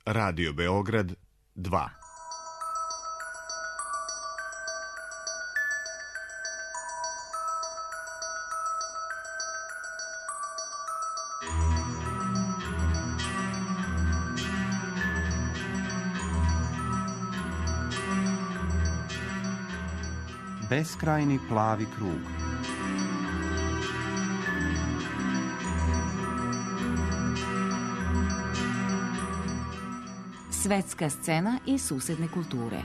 Radio Beograd 2. Beskrajni plavi krug. Svetska scena i susedne kulture.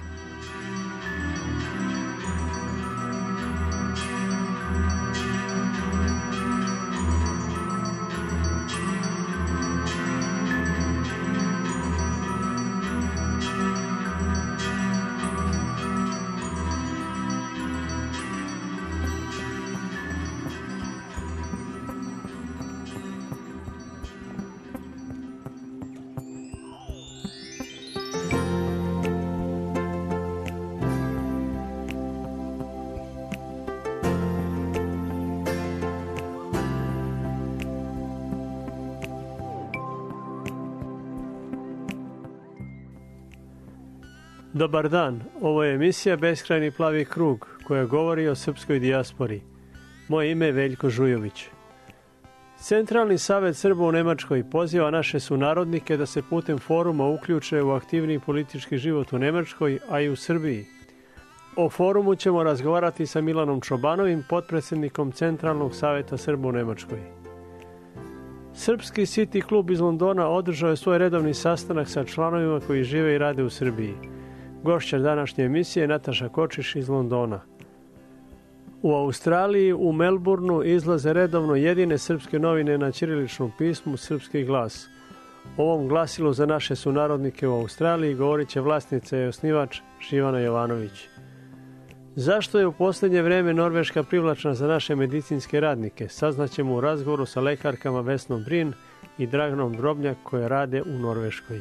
Dobar dan, ovo je emisija Beskrajni plavi krug koja govori o srpskoj dijaspori. Moje ime je Veljko Žujović. Centralni savet Srba u Nemačkoj poziva naše sunarodnike da se putem foruma uključe u aktivni politički život u Nemačkoj, a i u Srbiji. O forumu ćemo razgovarati sa Milanom Čobanovim, potpredsjednikom Centralnog saveta Srba u Nemačkoj. Srpski City klub iz Londona održao je svoj redovni sastanak sa članovima koji žive i rade u Srbiji. Gošća današnje emisije je Nataša Kočiš iz Londona. U Australiji, u Melbourneu, izlaze redovno jedine srpske novine na ćiriličnom pismu Srpski glas. O ovom glasilu za naše sunarodnike u Australiji govorit će vlasnica i osnivač Živana Jovanović. Zašto je u posljednje vreme Norveška privlačna za naše medicinske radnike? Saznaćemo u razgovoru sa lekarkama Vesnom Brin i Draganom Drobnjak koje rade u Norveškoj.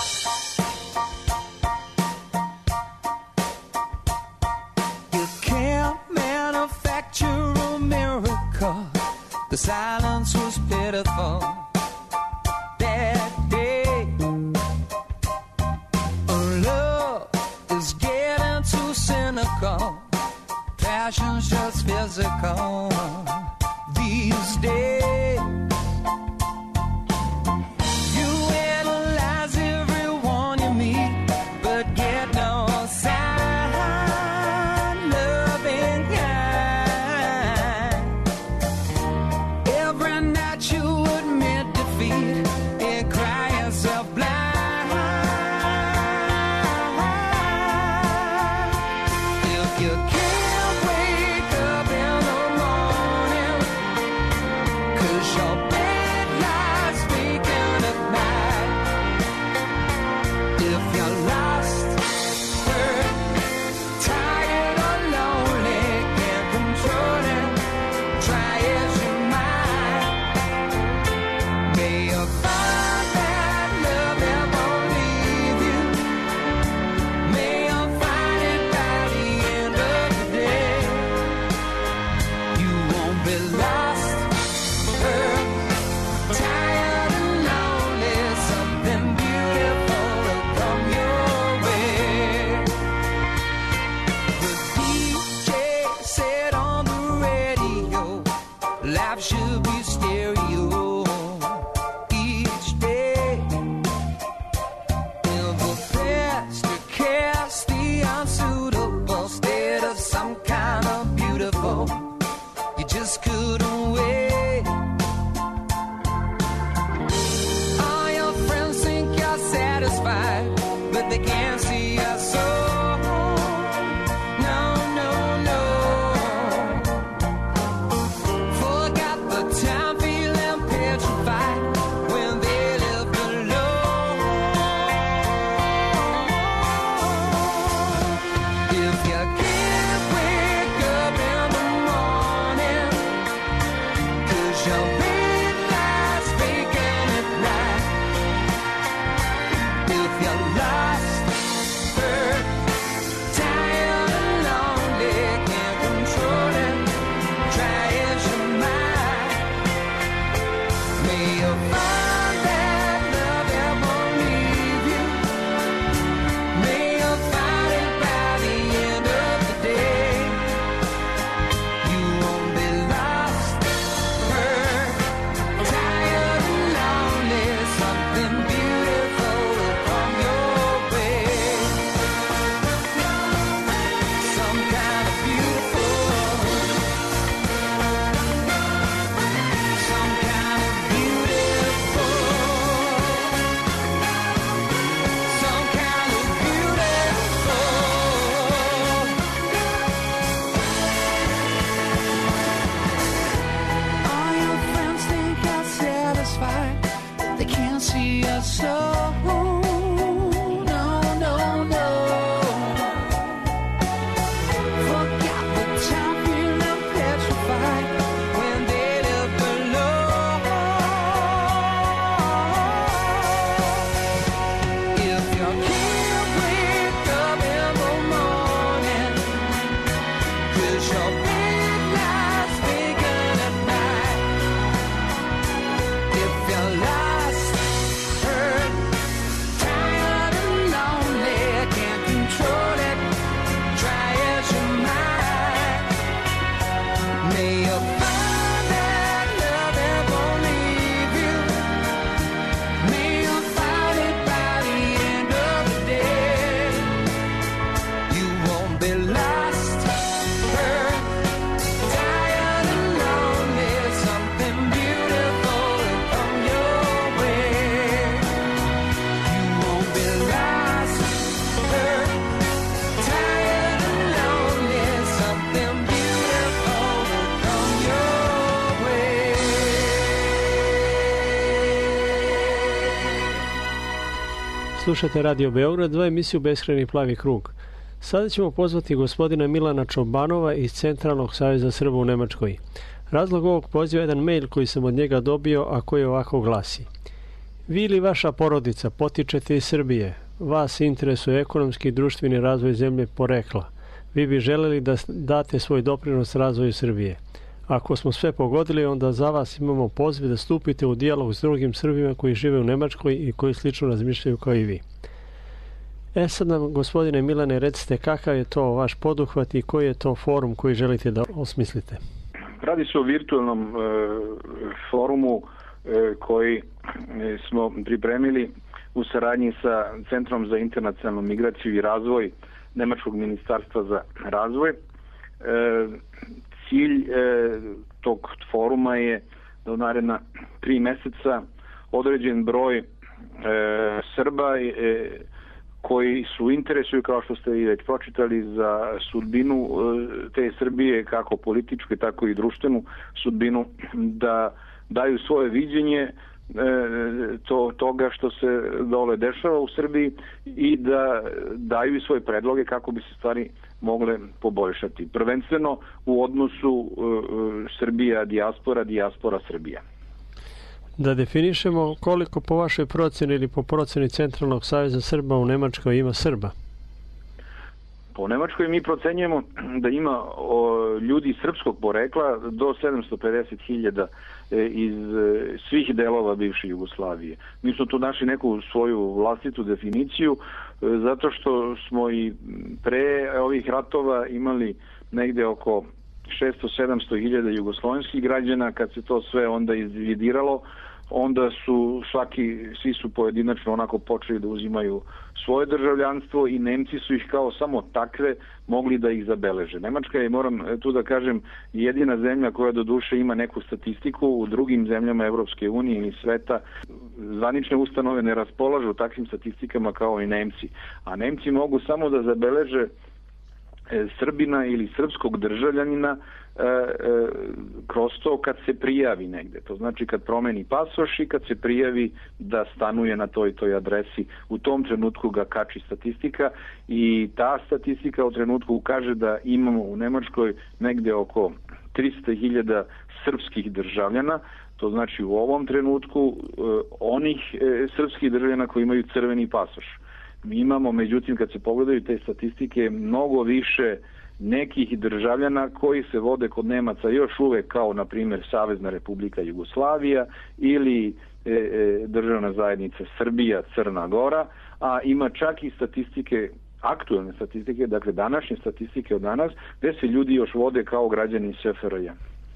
The silence was pitiful that day. Love is getting too cynical. Passion's just physical these days. You analyze everyone you meet, but get no sign. May you find that love that won't leave you. Slušate Radio Beograd, 2 emisiju Beskrajni plavi krug. Sada ćemo pozvati gospodina Milana Čobanova iz Centralnog saveza Srba u Nemačkoj. Razlog ovog poziva je jedan mail koji sam od njega dobio, a koji ovako glasi. Vi ili vaša porodica potičete iz Srbije, vas interesuje ekonomski i društveni razvoj zemlje porekla. Vi bi želeli da date svoj doprinos razvoju Srbije. Ako smo sve pogodili, onda za vas imamo poziv da stupite u dijalog s drugim Srbima koji žive u Nemačkoj i koji slično razmišljaju kao i vi. Sad nam, gospodine Milane, recite kakav je to vaš poduhvat i koji je to forum koji želite da osmislite? Radi se o virtualnom forumu koji smo pripremili u saradnji sa Centrom za internacionalnu migraciju i razvoj Nemačkog ministarstva za razvoj. Cilj tog foruma je da u naredna 3 meseca određen broj Srba koji su interesuju, kao što ste i već pročitali, za sudbinu te Srbije, kako političku, tako i društvenu sudbinu, da daju svoje viđenje toga što se dole dešava u Srbiji i da daju svoje predloge kako bi se stvari mogle poboljšati. Prvenstveno u odnosu Srbija dijaspora, dijaspora Srbija. Da definišemo koliko po vašoj proceni ili po proceni Centralnog saveza Srba u Nemačkoj ima Srba? Po Nemačkoj mi procenjujemo da ima ljudi srpskog porekla do 750.000 iz svih delova bivše Jugoslavije. Mi smo tu našli neku svoju vlastitu definiciju, zato što smo i pre ovih ratova imali negde oko 600-700.000 jugoslovenskih građana. Kad se to sve onda izdividiralo, onda su svi su pojedinačno onako počeli da uzimaju svoje državljanstvo i Nemci su ih kao samo takve mogli da ih zabeleže. Nemačka je, moram tu da kažem, jedina zemlja koja do duše ima neku statistiku. U drugim zemljama Evropske unije ili sveta zvanične ustanove ne raspolažu takvim statistikama kao i Nemci. A Nemci mogu samo da zabeleže Srbina ili srpskog državljanina kroz to kad se prijavi negde. To znači kad promeni pasoš i kad se prijavi da stanuje na toj adresi. U tom trenutku ga kači statistika i ta statistika u trenutku kaže da imamo u Nemačkoj negde oko 300.000 srpskih državljana. To znači u ovom trenutku onih srpskih državljana koji imaju crveni pasoš. Mi imamo, međutim, kad se pogledaju te statistike, mnogo više nekih državljana koji se vode kod Nemaca još uvek kao, na primjer, Savezna Republika Jugoslavija ili državna zajednica Srbija, Crna Gora, a ima čak i statistike, aktuelne statistike, dakle današnje statistike od danas, gde se ljudi još vode kao građani SFRJ.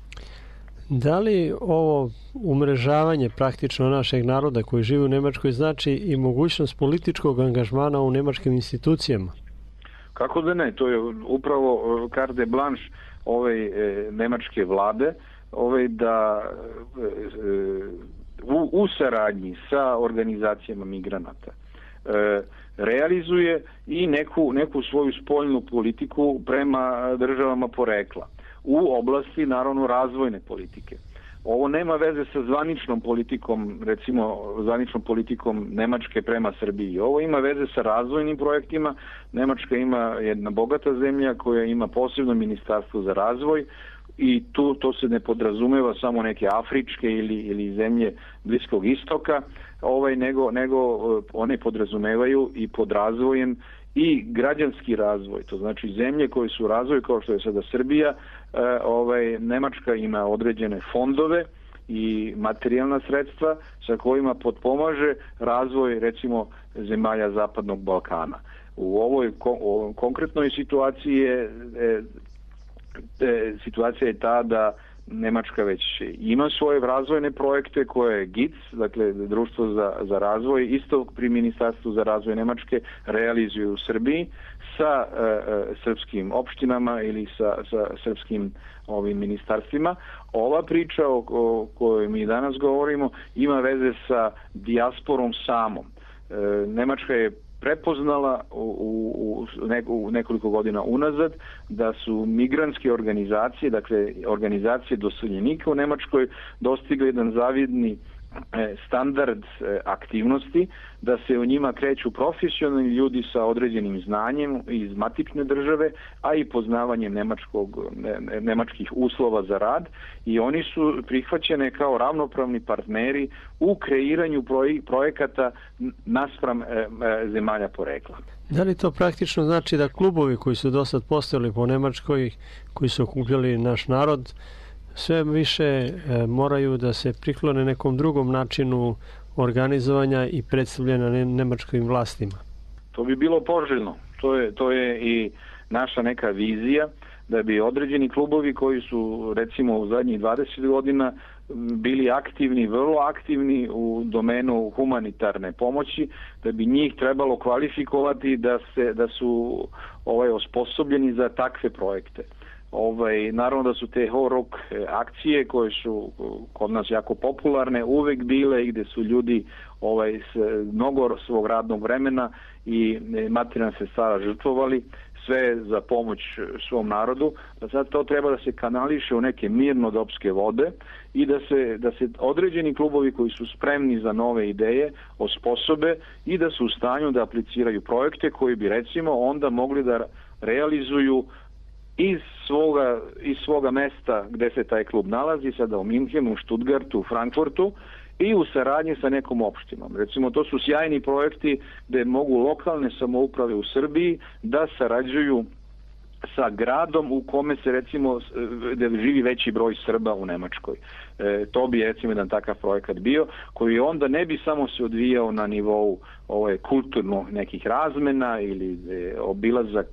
Da li ovo umrežavanje praktično našeg naroda koji živi u Nemačkoj znači i mogućnost političkog angažmana u nemačkim institucijama? Kako da ne, to je upravo carte blanche ove nemačke vlade, da u saradnji sa organizacijama migranata realizuje i neku svoju spoljnu politiku prema državama porekla u oblasti, naravno, razvojne politike. Ovo nema veze sa zvaničnom politikom, recimo zvaničnom politikom Nemačke prema Srbiji. Ovo ima veze sa razvojnim projektima. Nemačka ima jedna bogata zemlja koja ima posebno ministarstvo za razvoj i to se ne podrazumeva samo neke afričke ili zemlje Bliskog istoka, nego one podrazumevaju i pod razvojem i građanski razvoj. To znači zemlje koje su u razvoju, kao što je sada Srbija, Nemačka ima određene fondove i materijalna sredstva sa kojima potpomaže razvoj, recimo, zemalja Zapadnog Balkana. U ovoj konkretnoj situaciji situacija je ta da Nemačka već ima svoje razvojne projekte koje GIC, dakle Društvo za razvoj, isto pri Ministarstvu za razvoj Nemačke, realizuju u Srbiji sa srpskim opštinama ili sa srpskim ovim ministarstvima. Ova priča o kojoj mi danas govorimo ima veze sa dijasporom samom. Nemačka je prepoznala u nekoliko godina unazad da su migrantske organizacije, dakle organizacije doseljenika u Nemačkoj, dostigli jedan zavidni standard aktivnosti, da se u njima kreću profesionalni ljudi sa određenim znanjem iz matične države, a i poznavanjem nemačkih uslova za rad, i oni su prihvaćene kao ravnopravni partneri u kreiranju projekata naspram zemalja porekla. Da li to praktično znači da klubovi koji su do sad postojali po Nemačkoj, koji su okupljali naš narod, sve više moraju da se priklone nekom drugom načinu organizovanja i predstavljanja nemačkim vlastima? To bi bilo poželjno. To je i naša neka vizija, da bi određeni klubovi koji su recimo u zadnjih 20 godina bili aktivni, vrlo aktivni u domenu humanitarne pomoći, da bi njih trebalo kvalifikovati da su osposobljeni za takve projekte. Naravno da su te horok akcije koje su kod nas jako popularne uvek bile i gde su ljudi mnogo svog radnog vremena i materijalnih sredstava žrtvovali, sve za pomoć svom narodu, da sad to treba da se kanališe u neke mirnodopske vode i da se određeni klubovi koji su spremni za nove ideje osposobe i da su u stanju da apliciraju projekte koji bi recimo onda mogli da realizuju iz svoga mesta gde se taj klub nalazi, sada u Minhenu, u Stuttgartu, u Frankfurtu, i u saradnji sa nekom opštinom. Recimo, to su sjajni projekti gde mogu lokalne samouprave u Srbiji da sarađuju sa gradom u kome se recimo da živi veći broj Srba u Nemačkoj. To bi recimo jedan takav projekat bio, koji onda ne bi samo se odvijao na nivou kulturno nekih razmena ili obilazak,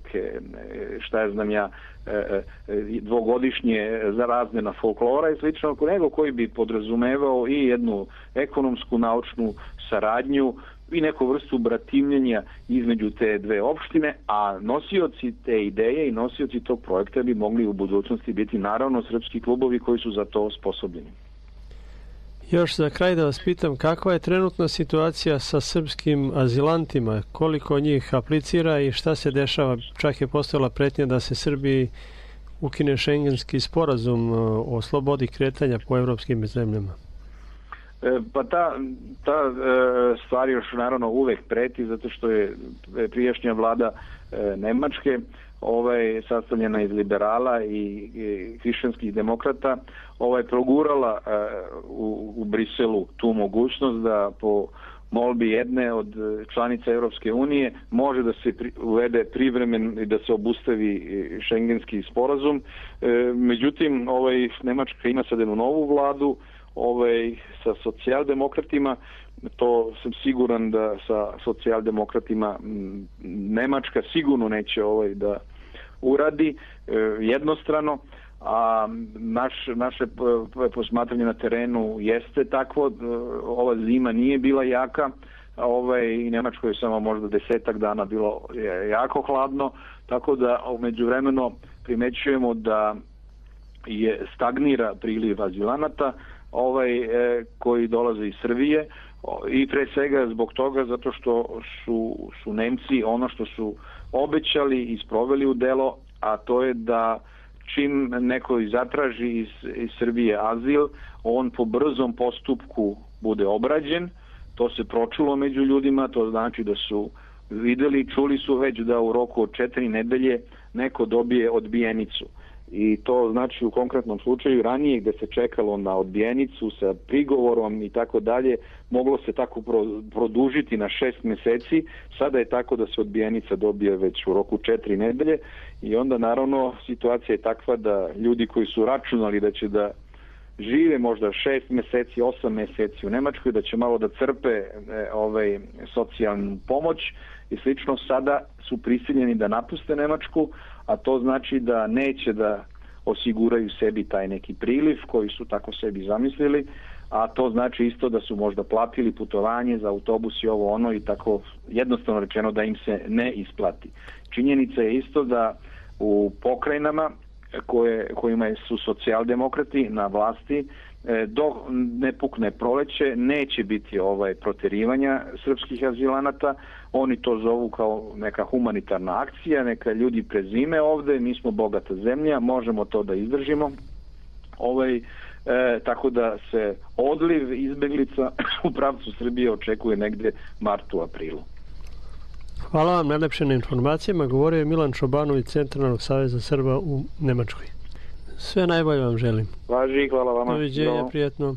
dvogodišnje za razmena folklora i slično, nego koji bi podrazumevao i jednu ekonomsku, naučnu saradnju i neku vrstu bratimljenja između te dve opštine, a nosioci te ideje i nosioci tog projekta bi mogli u budućnosti biti naravno srpski klubovi koji su za to osposobljeni. Još za kraj da vas pitam, kakva je trenutna situacija sa srpskim azilantima? Koliko njih aplicira i šta se dešava? Čak je postojala pretnja da se Srbiji ukine šengenski sporazum o slobodi kretanja po evropskim zemljama. Pa ta stvar još naravno uvek preti, zato što je prijašnja vlada Nemačke sastavljena iz liberala i hrišćanskih demokrata progurala u Briselu tu mogućnost da po molbi jedne od članica Evropske unije može da se uvede privremen i da se obustavi šengenski sporazum. Međutim, Nemačka ima sad jednu novu vladu sa socijaldemokratima. To sam siguran da sa socijaldemokratima Nemačka sigurno neće da uradi jednostrano, a naše posmatranje na terenu jeste takvo. Ova zima nije bila jaka, i Nemačkoj je samo možda 10 dana bilo jako hladno, tako da međuvremeno primećujemo da stagnira priliv azilanata koji dolaze iz Srbije, i pre svega zbog toga zato što su Nemci ono što su obećali i sproveli u delo, a to je da čim neko zatraži iz Srbije azil, on po brzom postupku bude obrađen. To se pročulo među ljudima, to znači da su videli, čuli su već da u roku od 4 nedelje neko dobije odbijenicu. I to znači u konkretnom slučaju ranije gde se čekalo na odbijenicu sa prigovorom i tako dalje, moglo se tako produžiti na 6 meseci, sada je tako da se odbijenica dobije već u roku 4 nedelje, i onda naravno situacija je takva da ljudi koji su računali da će da žive možda 6 meseci, 8 meseci u Nemačkoj, da će malo da crpe socijalnu pomoć i slično, sada su prisiljeni da napuste Nemačku, a to znači da neće da osiguraju sebi taj neki priliv koji su tako sebi zamislili, a to znači isto da su možda platili putovanje za autobus i ovo ono, i tako jednostavno rečeno da im se ne isplati. Činjenica je isto da u pokrajinama kojima su socijaldemokrati na vlasti, dok ne pukne proleće neće biti proterivanja srpskih azilanata. Oni to zovu kao neka humanitarna akcija, neka ljudi prezime ovde, mi smo bogata zemlja, možemo to da izdržimo. tako da se odliv izbeglica u pravcu Srbije očekuje negde martu, aprilu. Hvala vam najlepše na informacijama. Govorio je Milan Čobanović, Centralnog saveza Srba u Nemačkoj. Sve najbolje vam želim. Važi, hvala vama. Doviđenja, prijetno.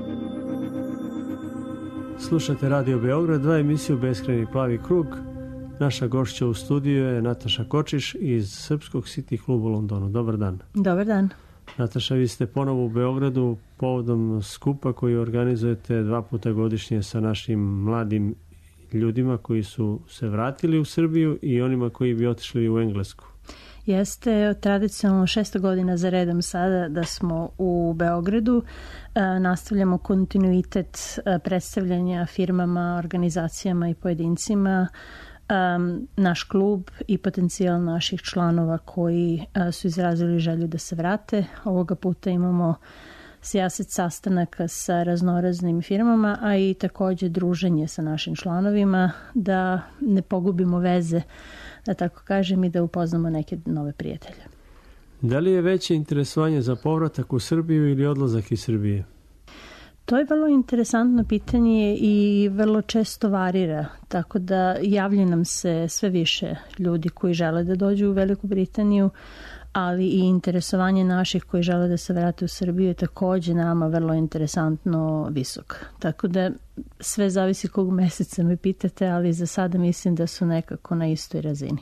Slušate Radio Beograd, 2 emisiju Beskrajni plavi krug. Naša gošća u studiju je Nataša Kočiš iz Srpskog City kluba u Londonu. Dobar dan. Dobar dan. Nataša, vi ste ponovo u Beogradu povodom skupa koji organizujete 2 puta godišnje sa našim mladim ljudima koji su se vratili u Srbiju i onima koji bi otišli u Englesku. Jeste tradicionalno 6. godina za redom sada da smo u Beogradu. Nastavljamo kontinuitet predstavljanja firmama, organizacijama i pojedincima. Naš klub i potencijal naših članova koji su izrazili želju da se vrate. Ovoga puta imamo sijaset sastanaka sa raznoraznim firmama, a i takođe druženje sa našim članovima da ne pogubimo veze, da tako kažem, i da upoznamo neke nove prijatelje. Da li je veće interesovanje za povratak u Srbiju ili odlazak iz Srbije? To je vrlo interesantno pitanje i vrlo često varira, tako da javlja nam se sve više ljudi koji žele da dođu u Veliku Britaniju, ali i interesovanje naših koji žele da se vrate u Srbiju je takođe nama vrlo interesantno visok. Tako da sve zavisi kog meseca me pitate, ali za sada mislim da su nekako na istoj razini.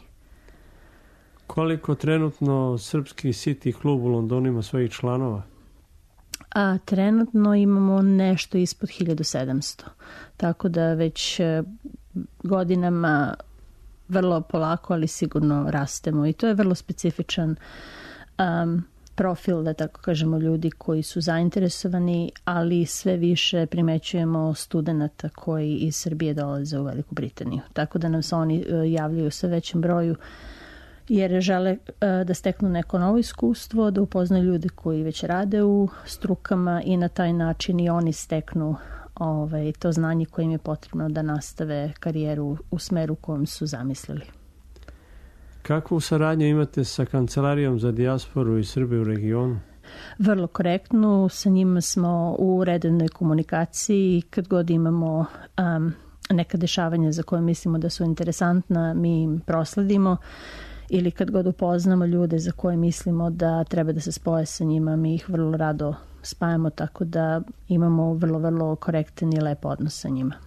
Koliko trenutno Srpski City klub u Londonu ima svojih članova? A trenutno imamo nešto ispod 1700. Tako da već godinama vrlo polako, ali sigurno rastemo i to je vrlo specifičan profil, da tako kažemo, ljudi koji su zainteresovani, ali sve više primećujemo studenta koji iz Srbije dolaze u Veliku Britaniju. Tako da nam se oni javljaju sve većem broju jer žele da steknu neko novo iskustvo, da upoznaju ljude koji već rade u strukama i na taj način i oni steknu to znanje koje im je potrebno da nastave karijeru u smeru kojem su zamislili. Kakvu saradnju imate sa Kancelarijom za dijasporu i Srbe u regionu? Vrlo korektnu, sa njima smo u redovnoj komunikaciji. Kad god imamo neka dešavanja za koje mislimo da su interesantna, mi im prosledimo. Ili kad god upoznamo ljude za koje mislimo da treba da se spoje sa njima, mi ih vrlo rado spajamo, tako da imamo vrlo, vrlo korektan i lep odnos sa njima.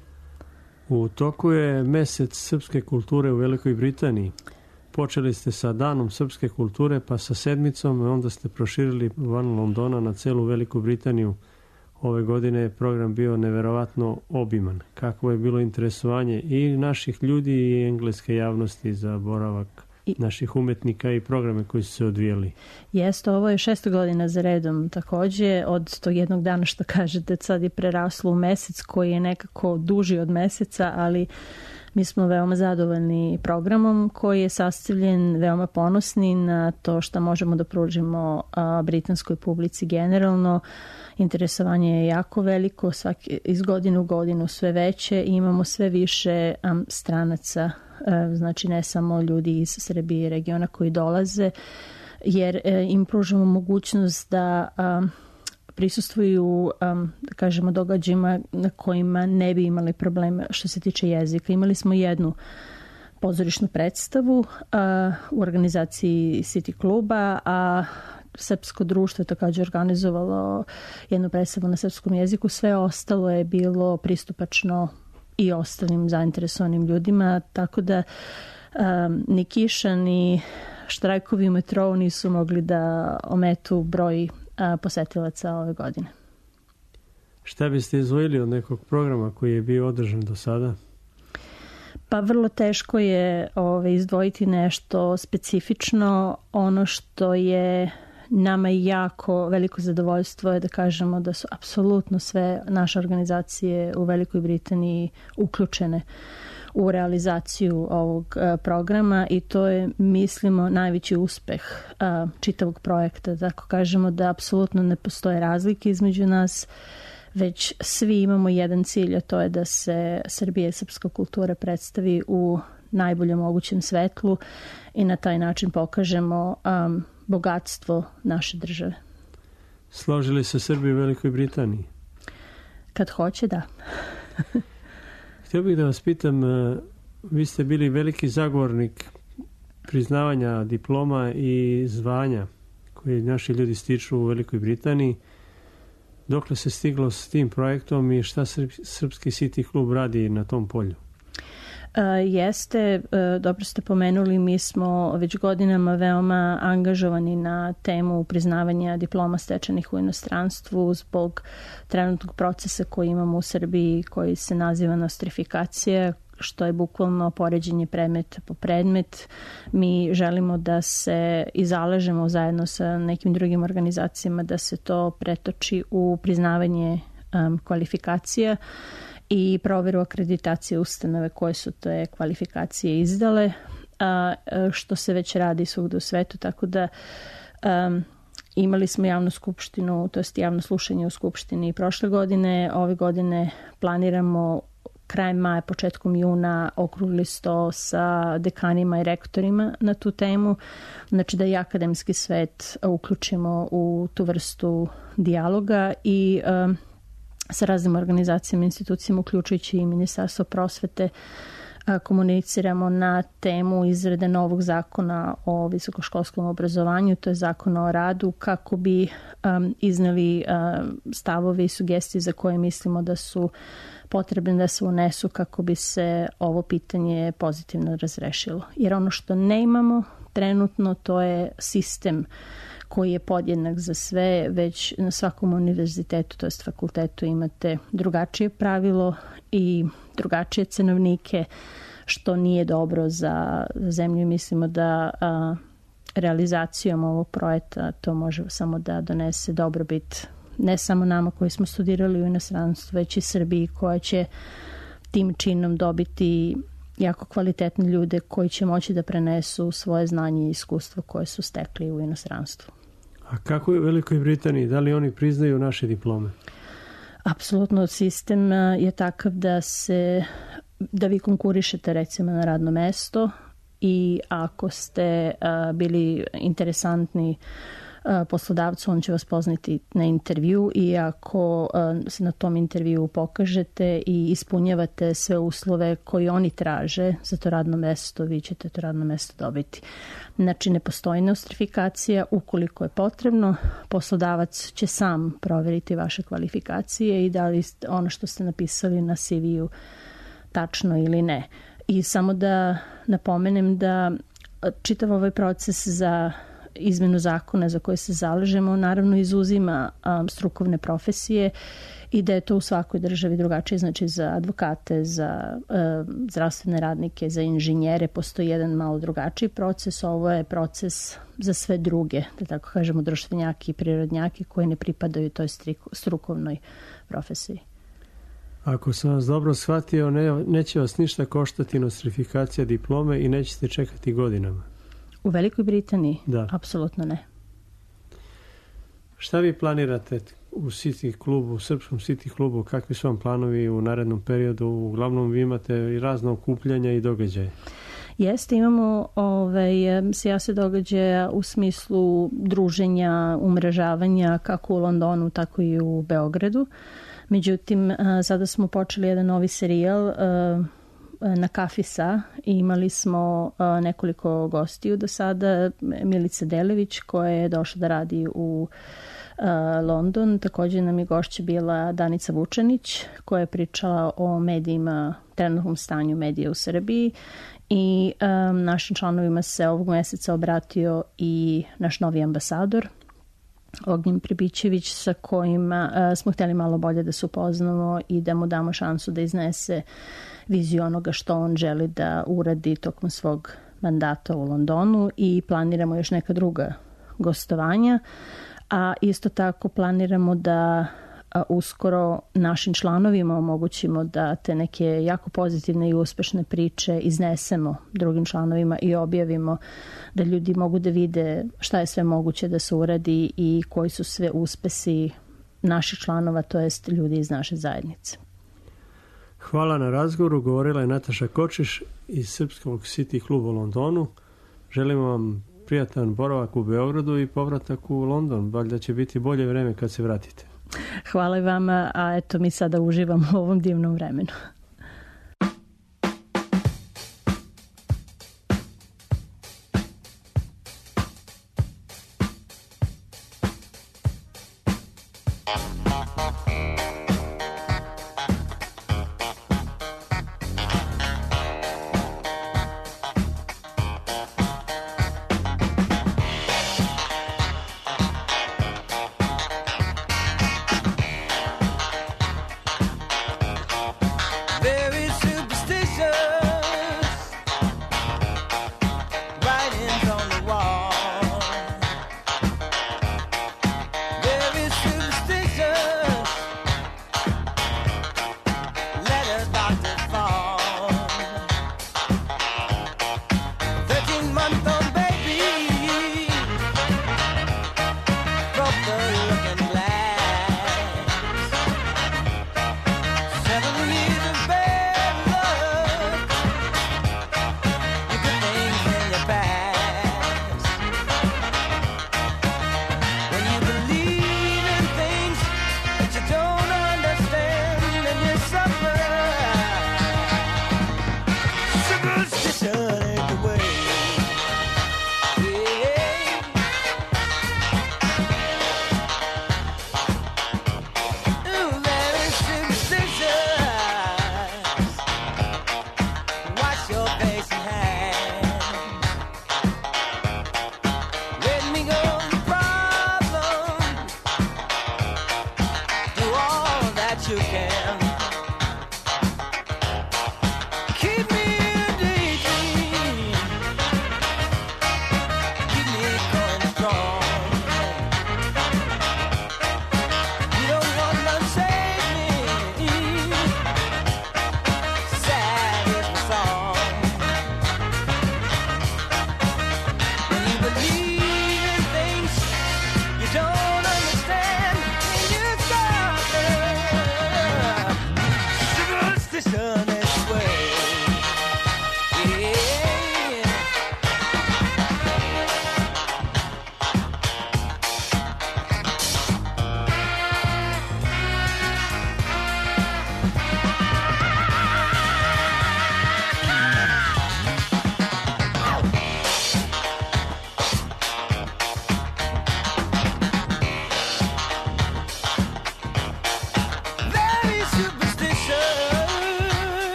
U toku je mesec srpske kulture u Velikoj Britaniji. Počeli ste sa danom srpske kulture, pa sa sedmicom, a onda ste proširili van Londona na celu Veliku Britaniju. Ove godine je program bio neverovatno obiman. Kako je bilo interesovanje i naših ljudi i engleske javnosti za boravak naših umetnika i programe koji su se odvijali? Jeste, ovo je 6. godina za redom takođe. Od tog jednog dana što kažete, sad je preraslo u mesec koji je nekako duži od meseca, ali mi smo veoma zadovoljni programom koji je sastavljen, veoma ponosni na to što možemo da pružimo britanskoj publici generalno. Interesovanje je jako veliko, iz godine u godinu sve veće i imamo sve više stranaca, znači ne samo ljudi iz Srbije i regiona koji dolaze, jer im pružamo mogućnost da prisustvuju, da kažemo, događajima na kojima ne bi imali problema što se tiče jezika. Imali smo jednu pozorišnu predstavu u organizaciji City kluba, a Srpsko društvo je također organizovalo jednu predstavu na srpskom jeziku. Sve ostalo je bilo pristupačno i ostalim zainteresovanim ljudima, tako da ni kiša, ni štrajkovi u metrou nisu mogli da ometu broj posetilaca ove godine. Šta biste izdvojili od nekog programa koji je bio održan do sada? Pa vrlo teško je izdvojiti nešto specifično. Ono što je nama jako veliko zadovoljstvo je da kažemo da su apsolutno sve naše organizacije u Velikoj Britaniji uključene u realizaciju ovog programa i to je, mislimo, najveći uspeh čitavog projekta. Tako kažemo da apsolutno ne postoje razlike između nas, već svi imamo jedan cilj, a to je da se Srbija i srpska kultura predstavi u najboljem mogućem svetlu i na taj način pokažemo bogatstvo naše države. Složili se Srbi u Velikoj Britaniji? Kad hoće, da. Htio bih da vas pitam, vi ste bili veliki zagovornik priznavanja diploma i zvanja koje naši ljudi stiču u Velikoj Britaniji. Dokle se stiglo s tim projektom i šta Srpski City klub radi na tom polju? Jeste, dobro ste pomenuli, mi smo već godinama veoma angažovani na temu priznavanja diploma stečenih u inostranstvu zbog trenutnog procesa koji imamo u Srbiji koji se naziva nostrifikacija, što je bukvalno poređenje predmeta po predmet. Mi želimo da se i zalažemo zajedno sa nekim drugim organizacijama da se to pretoči u priznavanje kvalifikacija i proveru akreditacije ustanove koje su te kvalifikacije izdale, što se već radi svugde u svetu, tako da imali smo javnu skupštinu, to jest javno slušanje u skupštini prošle godine. Ove godine planiramo krajem maja, početkom juna okrugli sto sa dekanima i rektorima na tu temu, znači da i akademski svet uključimo u tu vrstu dijaloga i sa raznim organizacijama i institucijama, uključujući i Ministarstvo prosvete, komuniciramo na temu izrade novog zakona o visokoškolskom obrazovanju, to je zakon o radu, kako bi izneli stavove i sugestije za koje mislimo da su potrebne da se unesu kako bi se ovo pitanje pozitivno razrešilo. Jer ono što ne imamo trenutno, to je sistem koji je podjednak za sve, već na svakom univerzitetu, to jest fakultetu, imate drugačije pravilo i drugačije cenovnike, što nije dobro za zemlju. Mislimo da realizacijom ovog projekta to može samo da donese dobrobit ne samo nama koji smo studirali u inostranstvu, već i Srbiji, koja će tim činom dobiti jako kvalitetne ljude koji će moći da prenesu svoje znanje i iskustvo koje su stekli u inostranstvu. A kako je u Velikoj Britaniji? Da li oni priznaju naše diplome? Apsolutno, sistem je takav da vi konkurišete recimo na radno mesto i ako ste bili interesantni poslodavcu, on će vas poznati na intervju i ako se na tom intervju pokažete i ispunjavate sve uslove koji oni traže za to radno mesto, vi ćete to radno mesto dobiti. Znači, ne postoji nostrifikacija. Ukoliko je potrebno, poslodavac će sam proveriti vaše kvalifikacije i da li ono što ste napisali na CV-u tačno ili ne. I samo da napomenem da čitav ovaj proces za izmenu zakona za koje se zalažemo naravno izuzima strukovne profesije i da je to u svakoj državi drugačije, znači za advokate, za zdravstvene radnike, za inženjere postoji jedan malo drugačiji proces. Ovo je proces za sve druge, da tako kažemo, društvenjaki i prirodnjaki koji ne pripadaju toj strukovnoj profesiji. Ako sam vas dobro shvatio, neće vas ništa koštati nostrifikacija diplome i nećete čekati godinama. U Velikoj Britaniji? Da. Apsolutno ne. Šta vi planirate u City klubu, u Srpskom City klubu? Kakvi su vam planovi u narednom periodu? Uglavnom vi imate i razne okupljanja i događaje. Jeste, imamo sjase događaja u smislu druženja, umrežavanja kako u Londonu, tako i u Beogradu. Međutim, sada smo počeli jedan novi serijal na Kafisa i imali smo nekoliko gostiju do sada. Milica Delević koja je došla da radi u London. Također nam je gošća bila Danica Vučanić koja je pričala o medijima, trenutnom stanju medija u Srbiji i našim članovima se ovog meseca obratio i naš novi ambasador Ognjen Pribićević, sa kojim smo htjeli malo bolje da se upoznamo i da mu damo šansu da iznese viziju onoga što on želi da uradi tokom svog mandata u Londonu i planiramo još neka druga gostovanja, a isto tako planiramo da uskoro našim članovima omogućimo da te neke jako pozitivne i uspešne priče iznesemo drugim članovima i objavimo da ljudi mogu da vide šta je sve moguće da se uradi i koji su sve uspesi naših članova, to jest ljudi iz naše zajednice. Hvala na razgovoru. Govorila je Nataša Kočiš iz Srpskog City kluba u Londonu. Želimo vam prijatan boravak u Beogradu i povratak u London. Valjda će biti bolje vreme kad se vratite. Hvala vama, a eto mi sada uživamo u ovom divnom vremenu.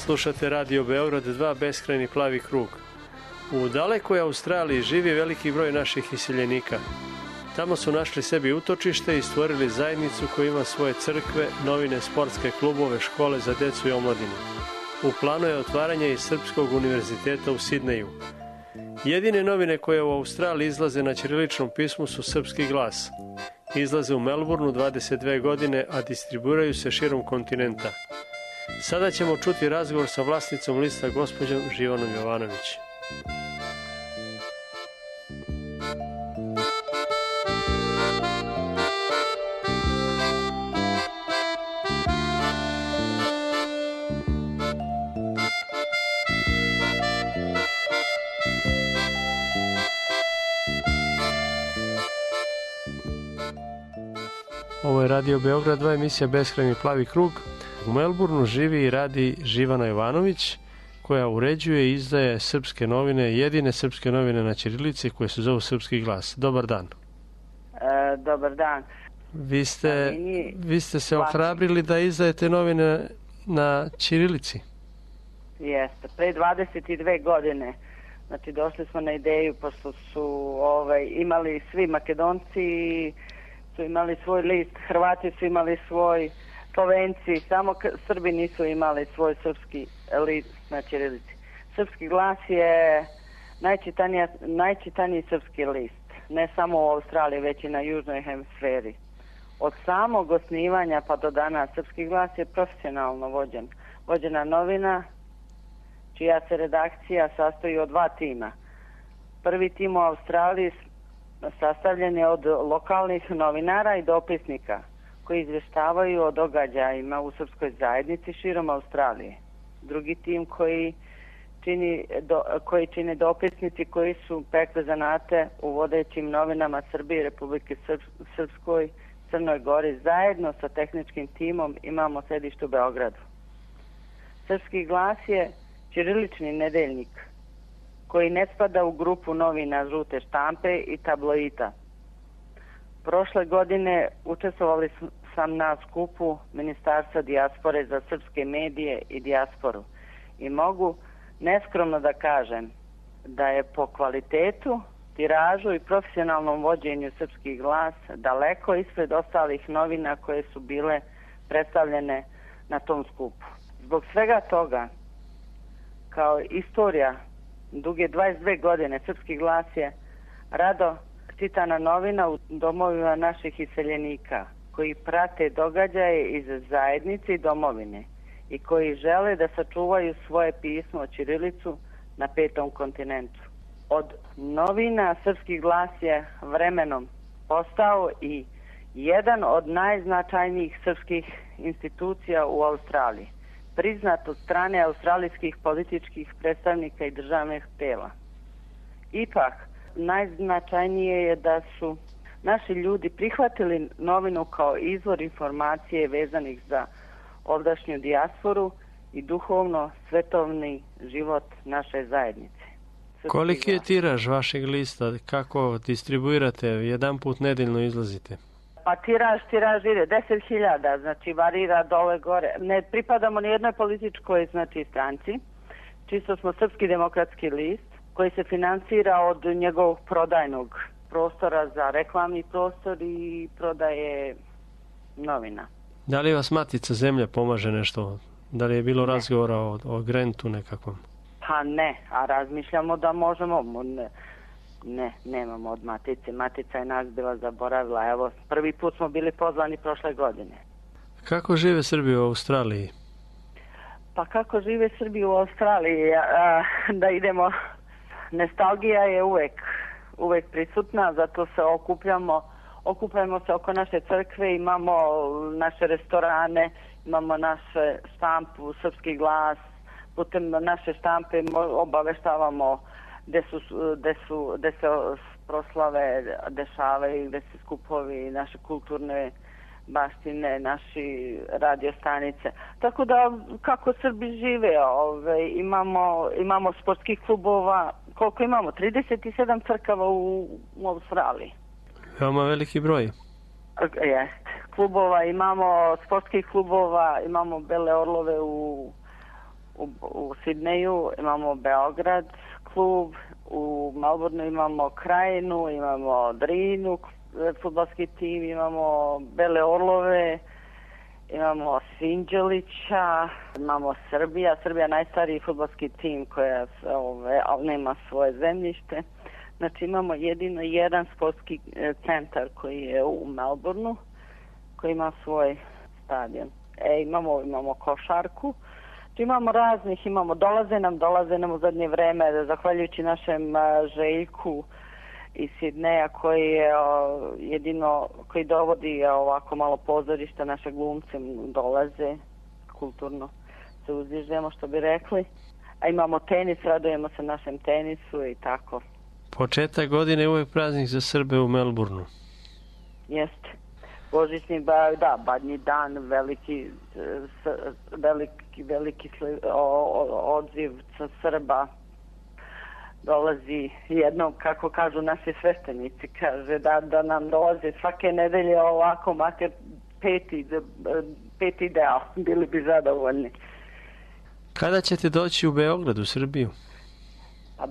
Slušate Radio Beograd 2, beskrajni plavi krug. U dalekoj Australiji živi veliki broj naših iseljenika. Tamo su našli sebi utočište i stvorili zajednicu koja ima svoje crkve, novine, sportske klubove, škole za decu i omladinu. U planu je otvaranje i Srpskog univerziteta u Sidneju. Jedine novine koje u Australiji izlaze na ćiriličnom pismu su Srpski glas. Izlaze u Melbourneu 22 godine, a distribuiraju se širom kontinenta. Sada ćemo čuti razgovor sa vlasnicom lista, gospođom Živanom Jovanović. Ovo je Radio Beograd 2, emisija Beskrajni plavi krug. U Melbourneu živi i radi Živana Jovanović, koja uređuje i izdaje srpske novine, jedine srpske novine na ćirilici koje se zovu Srpski glas. Dobar dan. Dobar dan. Vi ste se ohrabrili da izdajete novine na ćirilici? Jeste, pre 22 godine. Znači, došli smo na ideju, pošto su imali svi Makedonci, su imali svoj list, Hrvati su imali svoj, Slovenci, samo Srbi nisu imali svoj srpski list na ćirilici. Srpski glas je najčitaniji srpski list, ne samo u Australiji, već i na južnoj hemisferi. Od samog osnivanja pa do danas Srpski glas je profesionalno vođena novina, čija se redakcija sastoji od 2 tima. Prvi tim u Australiji sastavljen je od lokalnih novinara i dopisnika koji izvještavaju o događajima u srpskoj zajednici širom Australije. Drugi tim koji čine dopisnici koji su pekli zanate u vodećim novinama Srbije, Republike Srpskoj, Crnoj Gori. Zajedno sa tehničkim timom imamo sedište u Beogradu. Srpski glas je ćirilični nedeljnik koji ne spada u grupu novina žute štampe i tabloida. Prošle godine učestvovali sam na skupu Ministarstva dijaspore za srpske medije i dijasporu i mogu neskromno da kažem da je po kvalitetu, tiražu i profesionalnom vođenju Srpski glas daleko ispred ostalih novina koje su bile predstavljene na tom skupu. Zbog svega toga, kao istorija duge 22 godine, Srpski glas je rado čitana novina u domovima naših iseljenika koji prate događaje iz zajednice i domovine i koji žele da sačuvaju svoje pismo, ćirilicu, na 5. kontinentu. Od novina Srpski glas je vremenom postao i jedan od najznačajnijih srpskih institucija u Australiji, priznat od strane australijskih političkih predstavnika i državnih tela. Ipak, najznačajnije je da su naši ljudi prihvatili novinu kao izvor informacije vezanih za ovdašnju dijasporu i duhovno-svetovni život naše zajednice. Koliki je tiraž vašeg lista? Kako distribuirate? Jedan put nedeljno izlazite? Pa tiraž ide 10.000, znači varira dole gore. Ne pripadamo ni jednoj političkoj stranci. Čisto smo Srpski demokratski list koji se finansira od njegovog prodajnog prostora za reklamni prostor i prodaje novina. Da li vas Matica zemlja pomaže nešto? Da li je bilo razgovora o grantu nekakvom? Pa ne, a razmišljamo da možemo. Nemamo od Matice. Matica je nas bila zaboravila. Evo, prvi put smo bili pozvani prošle godine. Kako žive Srbi u Australiji? Pa kako žive Srbi u Australiji? Da idemo, nostalgija je uvek prisutna, zato se okupljamo se oko naše crkve, imamo naše restorane, imamo naše štampu, Srpski glas, putem naše štampe obaveštavamo gde se proslave dešavaju, gde se skupovi, naše kulturne baštine, naši radio stanice. Tako da, kako Srbi žive, imamo sportskih klubova, koliko imamo? 37 crkava u Australiji. Veoma veliki broj. Jeste. Klubova imamo, sportskih klubova, imamo Bele orlove u u Sidneju imamo Beograd klub, u Melbourneu imamo Krajinu, imamo Drinu, fudbalski tim, imamo Bele Orlove, imamo Sinđelića, imamo Srbija najstariji fudbalski tim koja ali nema svoje zemljište. Znači imamo jedino jedan sportski centar koji je u Melbourneu, koji ima svoj stadion. Imamo košarku. Imamo raznih, dolaze nam u zadnje vreme, zahvaljujući našem Željku iz Sidneja koji je koji dovodi ovako malo pozorišta, naše glumce dolaze, kulturno se uzdižemo, što bi rekli. A imamo tenis, radujemo se našem tenisu i tako. Početak godine je uvijek praznik za Srbe u Melbourneu. Jeste. Božićni, badnji dan, veliki odziv sa Srba. Dolazi jednom, kako kažu naši sveštenici, kaže da nam dolaze svake nedelje ovako, makar peti deo, bili bi zadovoljni. Kada ćete doći u Beograd, u Srbiju? A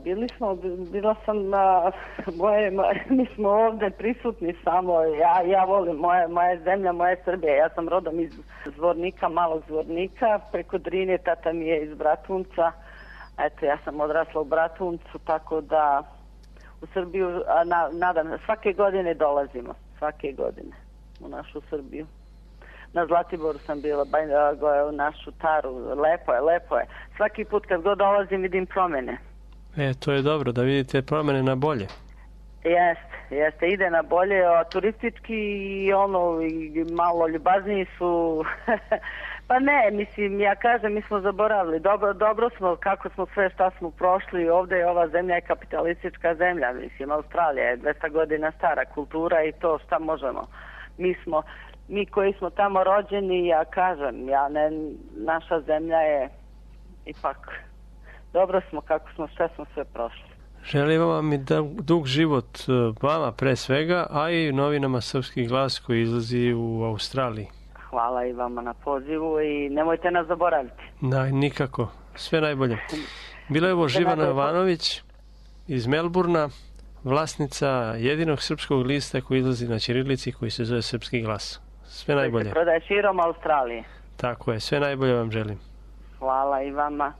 mi smo ovdje prisutni samo, ja volim moja zemlja, moja Srbija, ja sam rodom iz Zvornika, malog Zvornika, preko Drine, tata mi je iz Bratunca, eto ja sam odrasla u Bratuncu, tako da u Srbiju, nadam, svake godine dolazimo, u našu Srbiju. Na Zlatiboru sam bila, u našu Taru, lepo je. Svaki put kad god dolazim vidim promjene. To je dobro, da vidite promjene na bolje. Jeste, ide na bolje, turistički i malo ljubazniji su. Pa ne, mislim, ja kažem, mi smo zaboravili, dobro smo, kako smo sve, šta smo prošli, ovdje ova zemlja je kapitalistička zemlja, mislim, Australija je 200 godina stara kultura i to šta možemo. Mi koji smo tamo rođeni, ja kažem, naša zemlja je ipak, dobro smo kako smo, sve smo sve prošli. Želim vam i dug život vama pre svega, a i novinama Srpski glas koji izlazi u Australiji. Hvala i vama na pozivu i nemojte nas zaboraviti. Nikako, sve najbolje. Bila je ovo Živana Jovanović iz Melburna, vlasnica jedinog srpskog lista koji izlazi na ćirilici, koji se zove Srpski glas. Sve najbolje. Koji se prodaje širom Australije. Tako je, sve najbolje vam želim. Hvala i vama.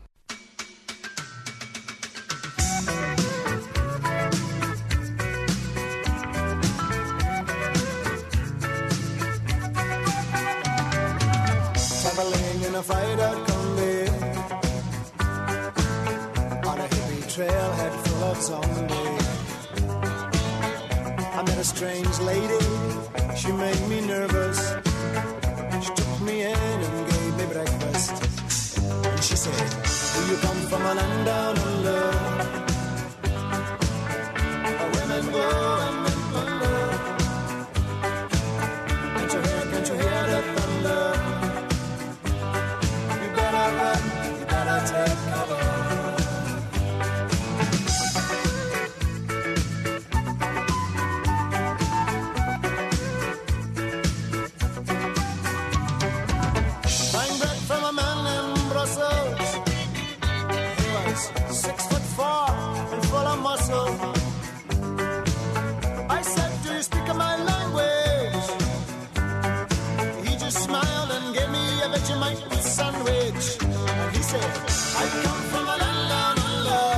Traveling in a fighter combi on a hippie trailhead full of zombies. I met a strange lady, she made me nervous. She took me in and gave me breakfast. And she said, do you come from a land down under? Where women go and men wonder. Can't you hear the thunder? You better run, you better take cover. I said, do you speak my language? He just smiled and gave me a Vegemite sandwich. And he said, I come from a land down under.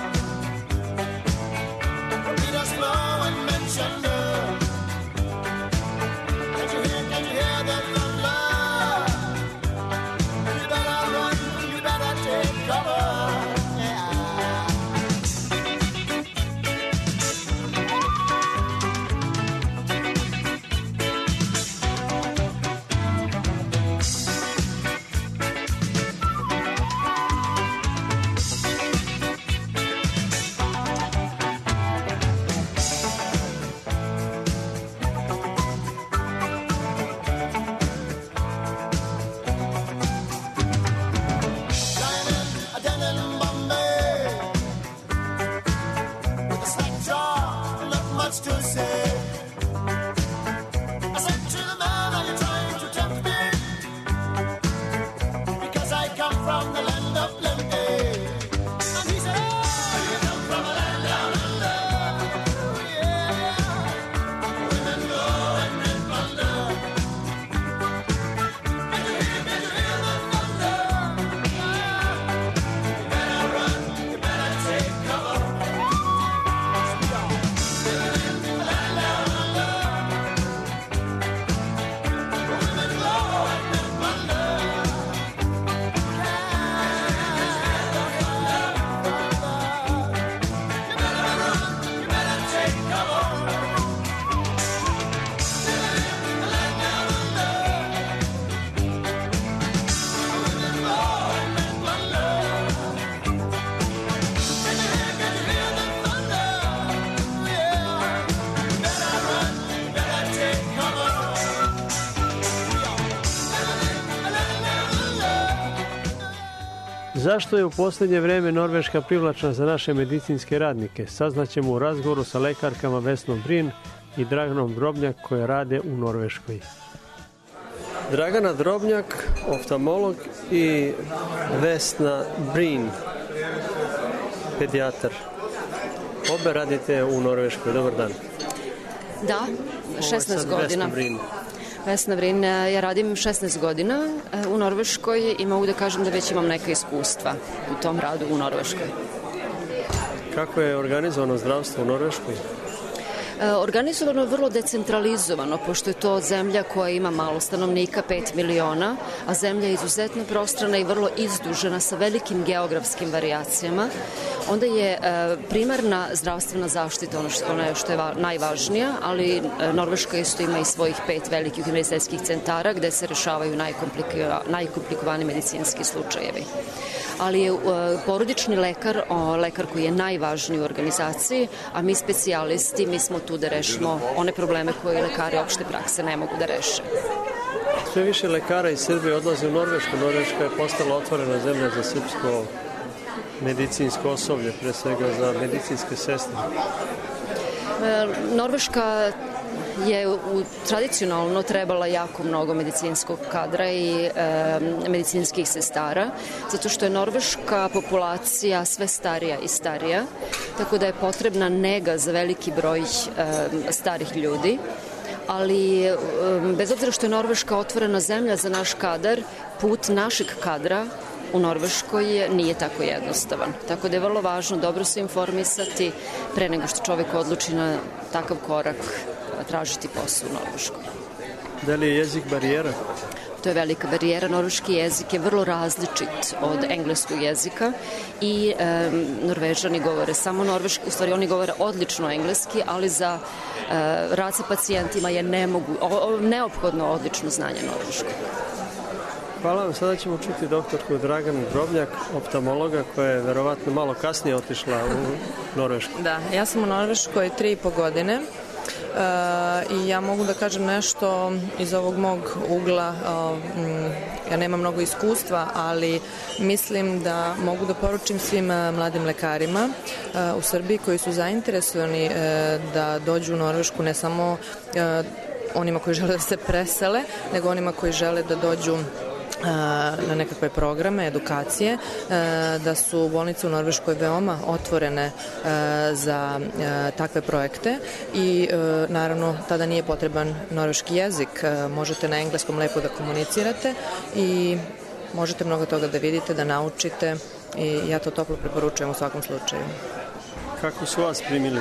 Beat us low and mention her. Can you hear the thunder? You better run, you better take cover. To say, I said to the man, are you trying to tempt me? Because I come from the land of Zašto je u posljednje vreme Norveška privlačna za naše medicinske radnike? Saznaćemo u razgovoru sa lekarkama Vesnom Brin i Draganom Drobnjak koje rade u Norveškoj. Dragana Drobnjak, oftalmolog, i Vesna Brin, pedijatar. Obe radite u Norveškoj. Dobar dan. Da, 16 godina. Vesna Brin, ja radim 16 godina u Norveškoj i mogu da kažem da već imam neka iskustva u tom radu u Norveškoj. Kako je organizovano zdravstvo u Norveškoj? Organizovano je vrlo decentralizovano, pošto je to zemlja koja ima malo stanovnika, 5 miliona, a zemlja je izuzetno prostrana i vrlo izdužena sa velikim geografskim varijacijama. Onda je primarna zdravstvena zaštita ono što je najvažnija, ali Norveška isto ima i svojih 5 velikih univerzitetskih centara gde se rešavaju najkomplikovani medicinski slučajevi. Ali je porodični lekar koji je najvažniji u organizaciji, a mi specijalisti, mi smo tu da rešimo one probleme koje lekari opšte prakse ne mogu da reše. Sve više lekara iz Srbije odlaze u Norvešku. Norveška je postala otvorena zemlja za srpsko medicinsko osoblje, pre svega za medicinske sestre. Norveška je tradicionalno trebala jako mnogo medicinskog kadra i medicinskih sestara, zato što je norveška populacija sve starija i starija, tako da je potrebna nega za veliki broj starih ljudi. Ali bez obzira što je Norveška otvorena zemlja za naš kadar, put našeg kadra u Norveškoj nije tako jednostavan. Tako da je vrlo važno dobro se informisati pre nego što čovek odluči na takav korak tražiti posao u Norveškoj. Da li je jezik barijera? To je velika barijera. Norveški jezik je vrlo različit od engleskog jezika i Norvežani govore samo norveški, u stvari oni govore odlično engleski, ali za rad sa pacijentima je neophodno odlično znanje norveškog. Hvala vam. Sada ćemo čuti doktorku Draganu Drobnjak, oftalmologa, koja je verovatno malo kasnije otišla u Norvešku. Da, ja sam u Norveškoj 3,5 godine. I ja mogu da kažem nešto iz ovog mog ugla. Ja nemam mnogo iskustva, ali mislim da mogu da poručim svim mladim lekarima u Srbiji koji su zainteresovani da dođu u Norvešku, ne samo onima koji žele da se presele, nego onima koji žele da dođu na nekakve programe, edukacije, da su bolnice u Norveškoj veoma otvorene za takve projekte i naravno tada nije potreban norveški jezik, možete na engleskom lepo da komunicirate i možete mnogo toga da vidite, da naučite i ja to toplo preporučujem u svakom slučaju. Kako su vas primili?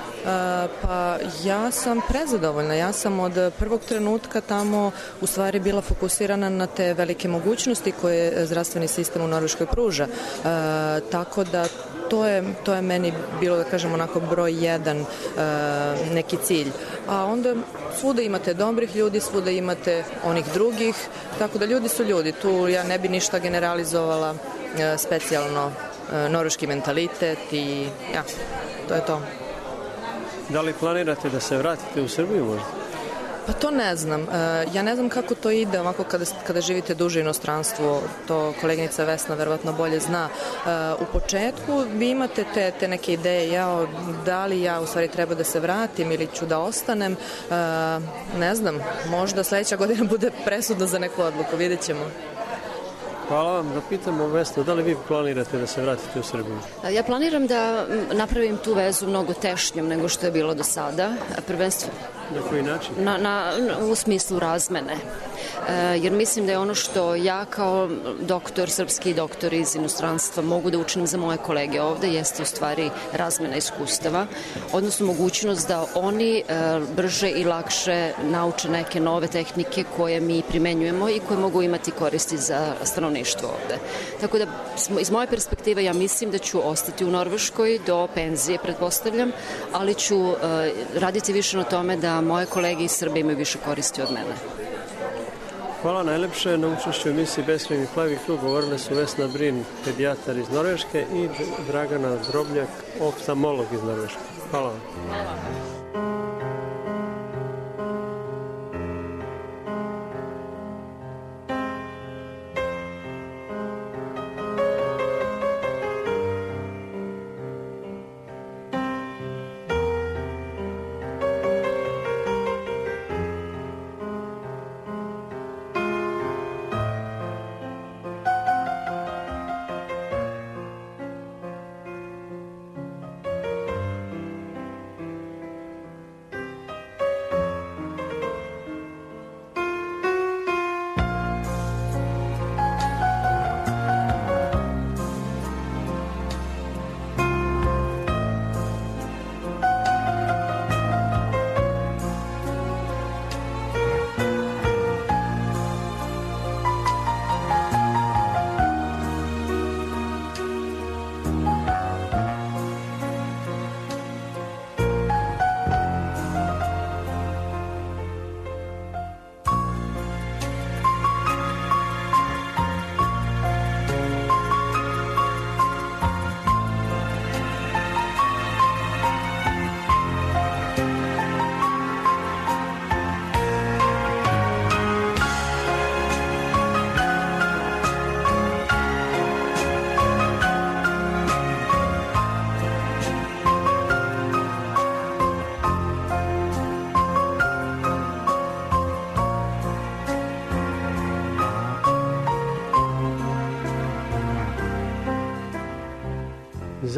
Pa ja sam prezadovoljna. Ja sam od prvog trenutka tamo u stvari bila fokusirana na te velike mogućnosti koje zdravstveni sistem u Norveškoj pruža. Tako da to je meni bilo, da kažem, onako broj 1 neki cilj. A onda svuda imate dobrih ljudi, svuda imate onih drugih, tako da ljudi su ljudi. Tu ja ne bi ništa generalizovala specijalno norveški mentalitet i ja, to je to. Da li planirate da se vratite u Srbiju možda? Pa to ne znam. Ja ne znam kako to ide ovako kada živite duže inostranstvo, to koleginica Vesna verovatno bolje zna. U početku vi imate te neke ideje, da li ja u stvari treba da se vratim ili ću da ostanem, ne znam, možda sledeća godina bude presudna za neku odluku, vidjet ćemo. Hvala vam. Da pitamo Vesnu, da li vi planirate da se vratite u Srbiju? Ja planiram da napravim tu vezu mnogo tešnjom nego što je bilo do sada, prvenstveno. Na koji način? U smislu razmene. Jer mislim da je ono što ja kao srpski doktor iz inostranstva mogu da učinim za moje kolege ovde jeste u stvari razmena iskustava, odnosno mogućnost da oni brže i lakše nauče neke nove tehnike koje mi primenjujemo i koje mogu imati koristi za stanovništvo ovde. Tako da iz moje perspektive ja mislim da ću ostati u Norveškoj do penzije, pretpostavljam, ali ću raditi više na tome da moje kolege iz Srbije imaju više koristi od mene. Hvala najlepše. Na učešću u emisiji Beskrajni plavi krug govorile su Vesna Brin, pedijatar iz Norveške, i Dragana Drobnjak, oftalmolog iz Norveške. Hvala vam.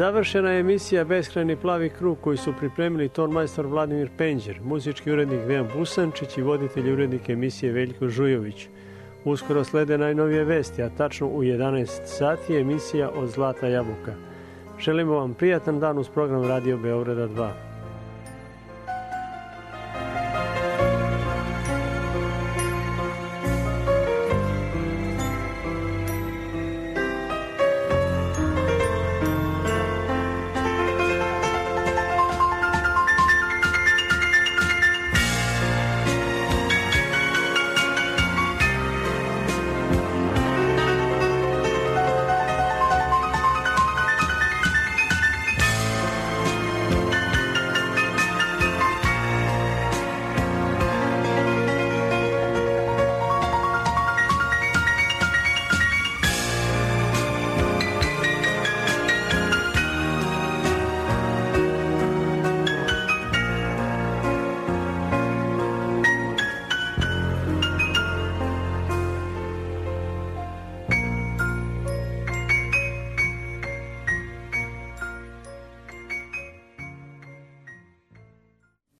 Završena je emisija Beskrajni plavi krug koju su pripremili tonmajstor Vladimir Penđer, muzički urednik Dejan Busančić i voditelj i urednik emisije Veljko Žujović. Uskoro slede najnovije vesti, a tačno u 11 sati emisija Od zlata jabuka. Želimo vam prijatan dan uz program Radio Beograda 2.